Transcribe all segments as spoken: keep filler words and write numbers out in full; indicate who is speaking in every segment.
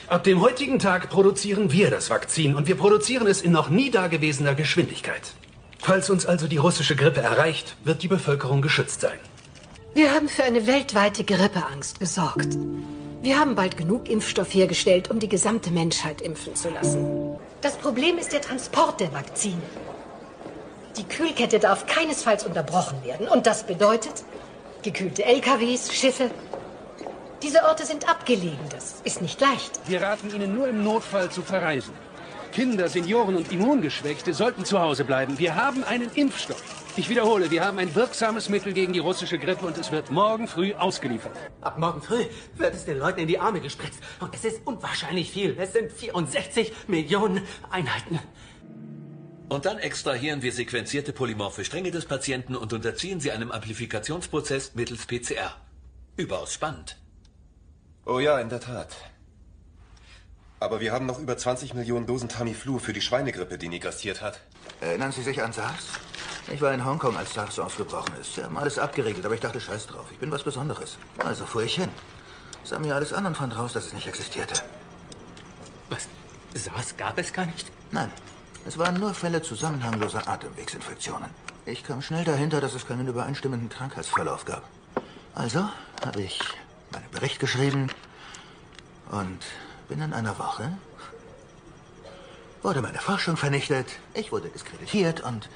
Speaker 1: Ab dem heutigen Tag produzieren wir das Vakzin und wir produzieren es in noch nie dagewesener Geschwindigkeit. Falls uns also die russische Grippe erreicht, wird die Bevölkerung geschützt sein.
Speaker 2: Wir haben für eine weltweite Grippeangst gesorgt. Wir haben bald genug Impfstoff hergestellt, um die gesamte Menschheit impfen zu lassen. Das Problem ist der Transport der Vakzine. Die Kühlkette darf keinesfalls unterbrochen werden. Und das bedeutet gekühlte L K Ws, Schiffe. Diese Orte sind abgelegen. Das ist nicht leicht.
Speaker 3: Wir raten Ihnen nur im Notfall zu verreisen. Kinder, Senioren und Immungeschwächte sollten zu Hause bleiben. Wir haben einen Impfstoff. Ich wiederhole, wir haben ein wirksames Mittel gegen die russische Grippe und es wird morgen früh ausgeliefert.
Speaker 4: Ab morgen früh wird es den Leuten in die Arme gespritzt. Und es ist unwahrscheinlich viel. Es sind vierundsechzig Millionen Einheiten.
Speaker 5: Und dann extrahieren wir sequenzierte polymorphe Stränge des Patienten und unterziehen sie einem Amplifikationsprozess mittels P C R. Überaus spannend.
Speaker 6: Oh ja, in der Tat. Aber wir haben noch über zwanzig Millionen Dosen Tamiflu für die Schweinegrippe, die nie grassiert hat.
Speaker 7: Erinnern Sie sich an SARS? Ich war in Hongkong, als SARS ausgebrochen ist. Sie haben alles abgeregelt, aber ich dachte, scheiß drauf. Ich bin was Besonderes. Also fuhr ich hin. Sah mir alles an und fand raus, dass es nicht existierte.
Speaker 4: Was? SARS gab es gar nicht?
Speaker 7: Nein. Es waren nur Fälle zusammenhangloser Atemwegsinfektionen. Ich kam schnell dahinter, dass es keinen übereinstimmenden Krankheitsverlauf gab. Also habe ich meinen Bericht geschrieben und binnen einer Woche wurde meine Forschung vernichtet, ich wurde diskreditiert und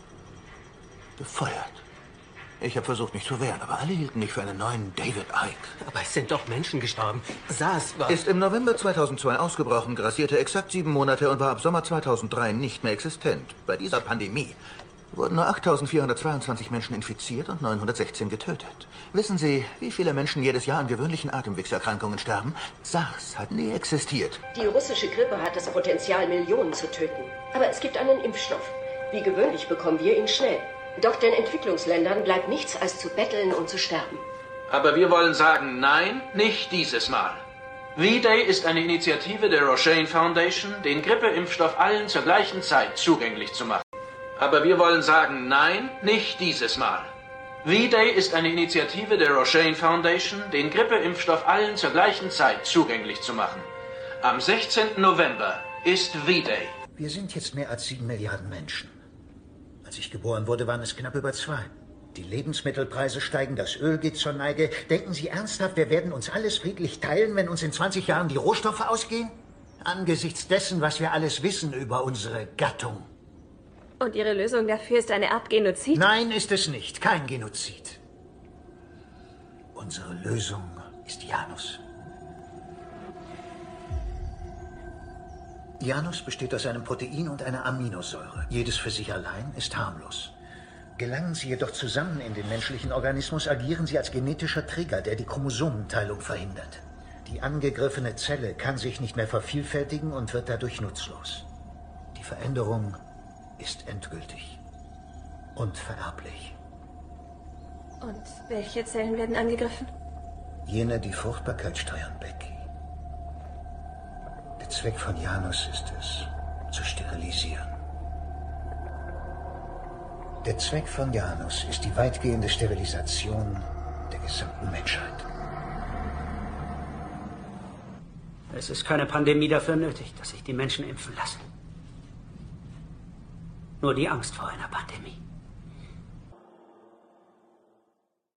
Speaker 7: befeuert. Ich habe versucht, mich zu wehren, aber alle hielten mich für einen neuen David Icke.
Speaker 4: Aber es sind doch Menschen gestorben. SARS war...
Speaker 7: Ist im November zweitausendzwei ausgebrochen, grassierte exakt sieben Monate und war ab Sommer zweitausenddrei nicht mehr existent. Bei dieser Pandemie wurden nur achttausendvierhundertzweiundzwanzig Menschen infiziert und neunhundertsechzehn getötet. Wissen Sie, wie viele Menschen jedes Jahr an gewöhnlichen Atemwegserkrankungen sterben? SARS hat nie existiert.
Speaker 8: Die russische Grippe hat das Potenzial, Millionen zu töten. Aber es gibt einen Impfstoff. Wie gewöhnlich bekommen wir ihn schnell. Doch den Entwicklungsländern bleibt nichts als zu betteln und zu sterben.
Speaker 9: Aber wir wollen sagen, nein, nicht dieses Mal. V-Day ist eine Initiative der Roche Foundation, den Grippeimpfstoff allen zur gleichen Zeit zugänglich zu machen. Aber wir wollen sagen, nein, nicht dieses Mal. V-Day ist eine Initiative der Roche Foundation, den Grippeimpfstoff allen zur gleichen Zeit zugänglich zu machen. Am sechzehnten November ist V-Day.
Speaker 10: Wir sind jetzt mehr als sieben Milliarden Menschen. Als ich geboren wurde, waren es knapp über zwei. Die Lebensmittelpreise steigen, das Öl geht zur Neige. Denken Sie ernsthaft, wir werden uns alles friedlich teilen, wenn uns in zwanzig Jahren die Rohstoffe ausgehen? Angesichts dessen, was wir alles wissen über unsere Gattung.
Speaker 11: Und Ihre Lösung dafür ist eine Art Genozid?
Speaker 10: Nein, ist es nicht. Kein Genozid. Unsere Lösung ist Janus. Janus besteht aus einem Protein und einer Aminosäure. Jedes für sich allein ist harmlos. Gelangen sie jedoch zusammen in den menschlichen Organismus, agieren sie als genetischer Trigger, der die Chromosomenteilung verhindert. Die angegriffene Zelle kann sich nicht mehr vervielfältigen und wird dadurch nutzlos. Die Veränderung ist endgültig und vererblich.
Speaker 11: Und welche Zellen werden angegriffen?
Speaker 10: Jene, die Fruchtbarkeit steuern, Becky. Der Zweck von Janus ist es, zu sterilisieren. Der Zweck von Janus ist die weitgehende Sterilisation der gesamten Menschheit.
Speaker 4: Es ist keine Pandemie dafür nötig, dass sich die Menschen impfen lassen. Nur die Angst vor einer Pandemie.